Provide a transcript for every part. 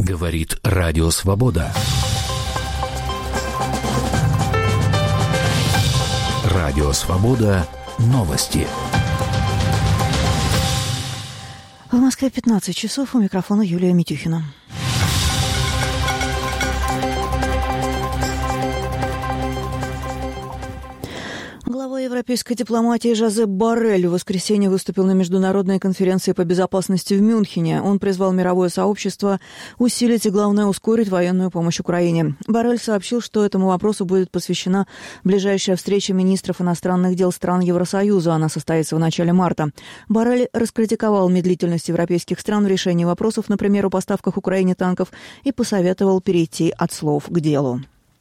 Говорит Радио Свобода. Радио Свобода. Новости. В Москве 15 часов. У микрофона Юлия Митюхина. Глава европейской дипломатии Жозеп Боррель в воскресенье выступил на международной конференции по безопасности в Мюнхене. Он призвал мировое сообщество усилить и, главное, ускорить военную помощь Украине. Боррель сообщил, что этому вопросу будет посвящена ближайшая встреча министров иностранных дел стран Евросоюза. Она состоится в начале марта. Боррель раскритиковал медлительность европейских стран в решении вопросов, например, о поставках Украине танков, и посоветовал перейти от слов к делу.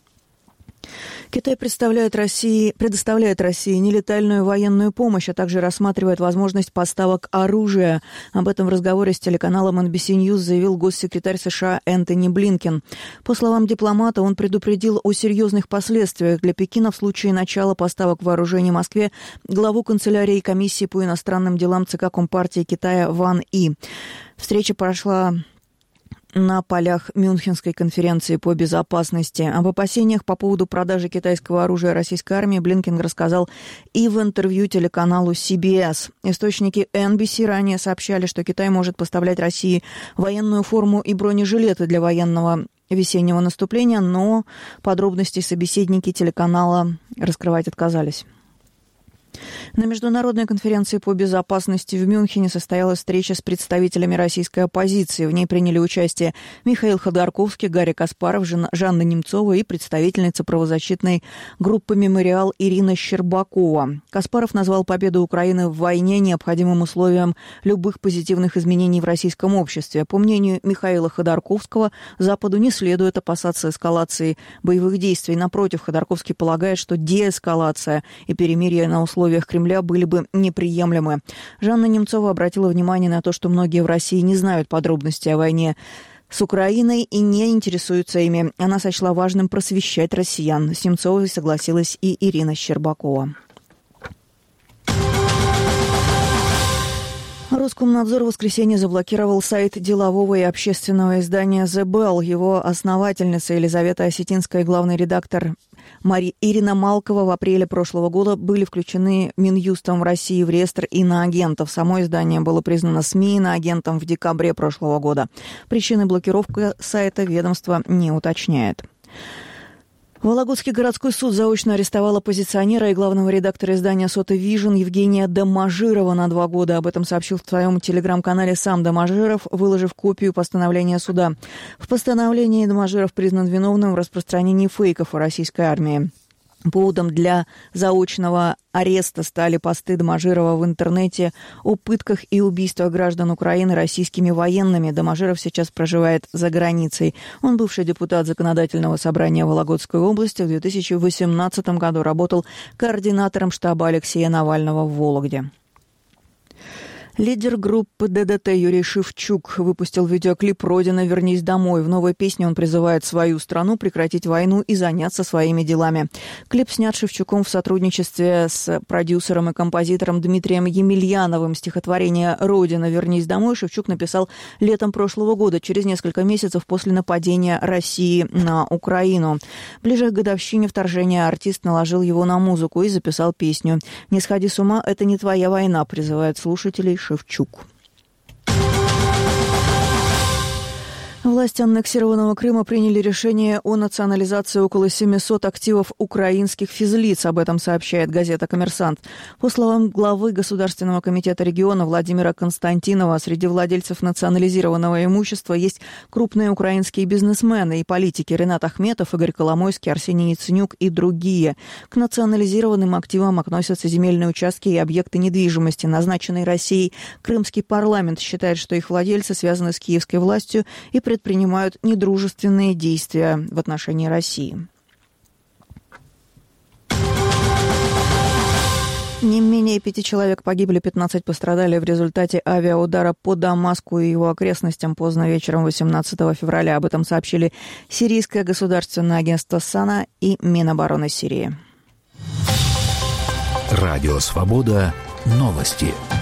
Китай предоставляет России нелетальную военную помощь, а также рассматривает возможность поставок оружия. Об этом в разговоре с телеканалом NBC News заявил госсекретарь США Энтони Блинкен. По словам дипломата, он предупредил о серьезных последствиях для Пекина в случае начала поставок вооружений Москве главу канцелярии комиссии по иностранным делам ЦК Компартии Китая Ван И. Встреча прошла на полях Мюнхенской конференции по безопасности. Об опасениях по поводу продажи китайского оружия российской армии Блинкен рассказал и в интервью телеканалу CBS. Источники NBC ранее сообщали, что Китай может поставлять России военную форму и бронежилеты для военного весеннего наступления, но подробности собеседники телеканала раскрывать отказались. На международной конференции по безопасности в Мюнхене состоялась встреча с представителями российской оппозиции. В ней приняли участие Михаил Ходорковский, Гарри Каспаров, Жанна Немцова и представительница правозащитной группы «Мемориал» Ирина Щербакова. Каспаров назвал победу Украины в войне необходимым условием любых позитивных изменений в российском обществе. По мнению Михаила Ходорковского, Западу не следует опасаться эскалации боевых действий. Напротив, Ходорковский полагает, что деэскалация и перемирие на условиях Кремля были бы неприемлемы. Жанна Немцова обратила внимание на то, что многие в России не знают подробностей о войне с Украиной и не интересуются ими. Она сочла важным просвещать россиян. С Немцовой согласилась и Ирина Щербакова. Роскомнадзор в воскресенье заблокировал сайт делового и общественного издания «The Bell». Его основательница Елизавета Осетинская и главный редактор Ирина Малкова в апреле прошлого года были включены Минюстом в России в реестр иноагентов. Само издание было признано СМИ иноагентом в декабре прошлого года. Причины блокировки сайта ведомство не уточняет. Вологодский городской суд заочно арестовал оппозиционера и главного редактора издания «Сота Вижн» Евгения Доможирова на 2 года. Об этом сообщил в своем телеграм-канале сам Доможиров, выложив копию постановления суда. В постановлении Доможиров признан виновным в распространении фейков о российской армии. Поводом для заочного ареста стали посты Доможирова в интернете о пытках и убийствах граждан Украины российскими военными. Доможиров сейчас проживает за границей. Он бывший депутат Законодательного собрания Вологодской области. В 2018 году работал координатором штаба Алексея Навального в Вологде. Лидер группы ДДТ Юрий Шевчук выпустил видеоклип «Родина, вернись домой». В новой песне он призывает свою страну прекратить войну и заняться своими делами. Клип снят Шевчуком в сотрудничестве с продюсером и композитором Дмитрием Емельяновым. Стихотворение «Родина, вернись домой» Шевчук написал летом прошлого года, через несколько месяцев после нападения России на Украину. Ближе к годовщине вторжения артист наложил его на музыку и записал песню. «Не сходи с ума, это не твоя война», призывает слушателей Шевчук. Власти аннексированного Крыма приняли решение о национализации около 700 активов украинских физлиц. Об этом сообщает газета «Коммерсант». По словам главы Государственного комитета региона Владимира Константинова, среди владельцев национализированного имущества есть крупные украинские бизнесмены и политики: Ренат Ахметов, Игорь Коломойский, Арсений Яценюк и другие. К национализированным активам относятся земельные участки и объекты недвижимости, назначенные Россией. Крымский парламент считает, что их владельцы связаны с киевской властью и предпринимают недружественные действия в отношении России. Не менее 5 человек погибли, 15 пострадали в результате авиаудара по Дамаску и его окрестностям поздно вечером 18 февраля. Об этом сообщили Сирийское государственное агентство САНА и Минобороны Сирии. Радио «Свобода». Новости.